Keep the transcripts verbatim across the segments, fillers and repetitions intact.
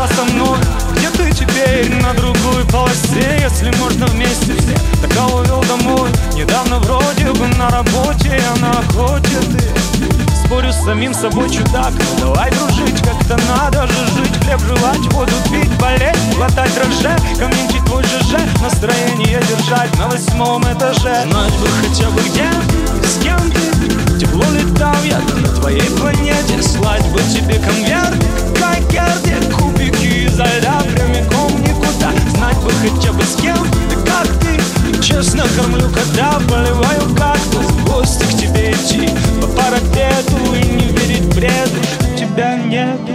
была со мной. Где ты теперь? На другой полосе. Если можно вместе все, так увел домой. Недавно вроде бы на работе, а на охоте ты. Спорю с самим собой, чудак, ну давай дружить, как-то надо же жить. Хлеб жевать, воду пить, болеть, глотать дрожжи, комментить твой ЖЖ, настроение держать на восьмом этаже. Знать бы хотя бы где ты, с кем ты, тепло летал я на твоей планете. Слать бы тебе конверт, как Герде, кубики изо льда прямиком никуда. Знать бы хотя бы с кем ты, как ты. Честно кормлю кота, поливаю кактус, в гости к тебе идти по парапету и не верить бреду, что тебя нету.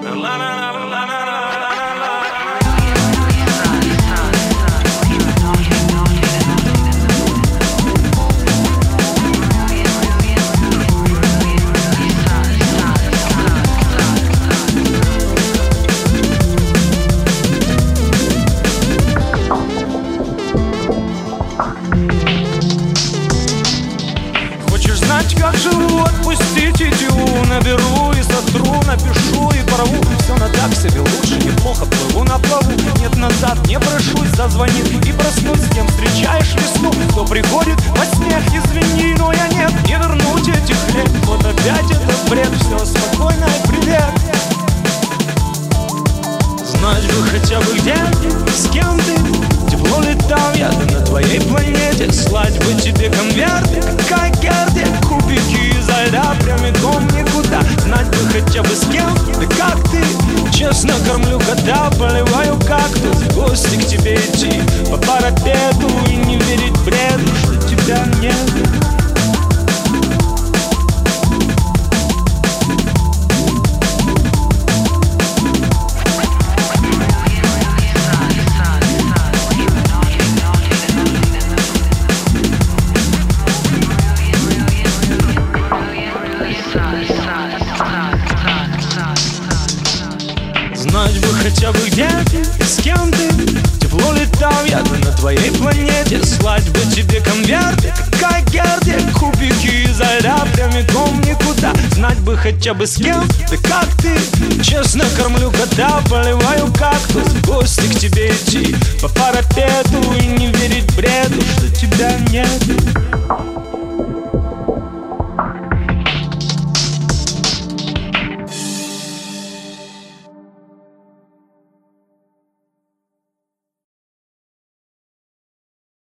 Как живу, отпустить идю, наберу и сотру, напишу и порву. Все на так себе, лучше неплохо плыву на плаву. Нет, назад не прошусь, зазвонит и проснусь. С кем встречаешь весну, кто приходит во сне. Извини, но я нет, не вернуть этих лет. Вот опять этот бред, все спокойно и привет. Знать бы хотя бы где ты, с кем ты, тепло летал я на твоей планете. Слать бы тебе конверты, как Герде, кубики изо льда прямиком никуда. Знать бы хотя бы с кем ты, как ты. Честно кормлю кота, поливаю кактус, в гости к тебе идти по парапету и не верить бреду, что тебя нет. Знать бы хотя бы где ты, с кем ты, тепло летал я на твоей планете. Слать бы тебе конверты, как Герде, кубики изо льда прямиком никуда. Знать бы хотя бы с кем ты, как ты. Честно кормлю кота, поливаю кактус, в гости к тебе идти по парапету и не верить бреду, что тебя нет.